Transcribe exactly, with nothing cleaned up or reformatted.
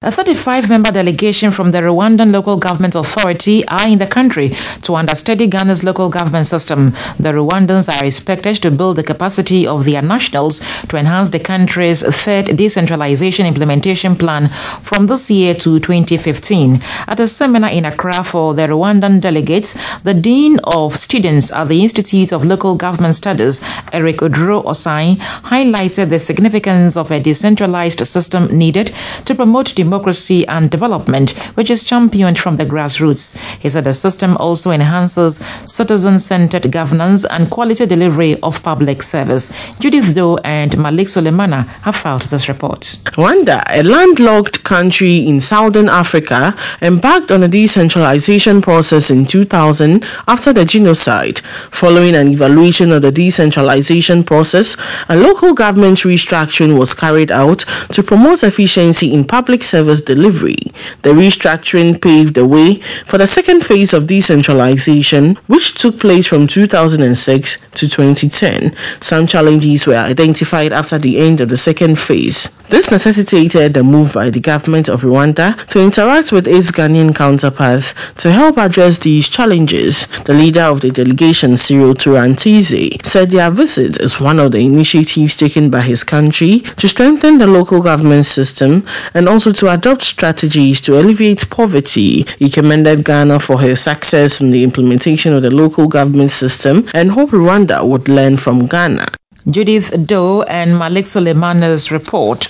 A thirty-five member delegation from the Rwandan Local Government Authority are in the country to understudy Ghana's local government system. The Rwandans are expected to build the capacity of their nationals to enhance the country's third decentralization implementation plan from this year to twenty fifteen. At a seminar in Accra for the Rwandan delegates, the Dean of Students at the Institute of Local Government Studies, Eric Oduro Osai, highlighted the significance of a decentralized system needed to promote democracy democracy and development, which is championed from the grassroots. He said the system also enhances citizen-centered governance and quality delivery of public service. Judith Doe and Malik Soleimana have filed this report. Rwanda, a landlocked country in southern Africa, embarked on a decentralization process in two thousand after the genocide. Following an evaluation of the decentralization process, a local government restructuring was carried out to promote efficiency in public service delivery. The restructuring paved the way for the second phase of decentralization, which took place from two thousand six to twenty ten. Some challenges were identified after the end of the second phase. This necessitated the move by the government of Rwanda to interact with its Ghanaian counterparts to help address these challenges. The leader of the delegation, Cyril Turantize, said their visit is one of the initiatives taken by his country to strengthen the local government system and also to adopt strategies to alleviate poverty. He commended Ghana for her success in the implementation of the local government system and hoped Rwanda would learn from Ghana. Judith Doe and Malik Soleimana's report.